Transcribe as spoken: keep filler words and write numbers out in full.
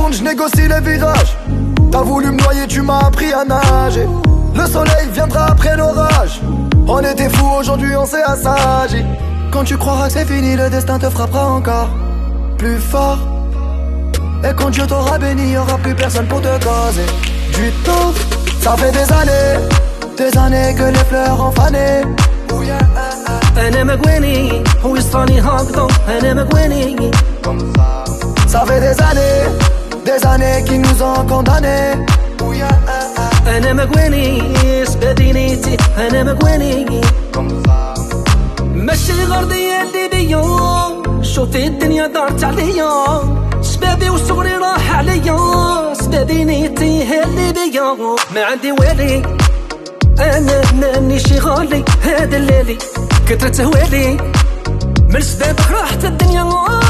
secondes, je négocie les virages. T'as voulu me noyer, tu m'as appris à nager. Le soleil viendra après l'orage. On était fous, aujourd'hui on s'est assagi. Quand tu croiras que c'est fini, le destin te frappera encore plus fort. Et quand Dieu t'aura béni, y'aura plus personne pour te causer du tort. Ça fait des années, des années que les fleurs ont fané. أنا مقواني ويصفاني هكذا أنا مقواني. Ça fait des années, des années qui nous ont condamnés. أنا مقواني سبادينيتي أنا مقواني. ماشي غردية اللي بيا شوفي الدنيا دارت عليا. شبابي وصغري راح عليا سبادينيتي هي اللي بيا. ما عندي والي أنا ماني شي غالي. هذا الليلي كترة هوالي من سبابك راحت الدنيا.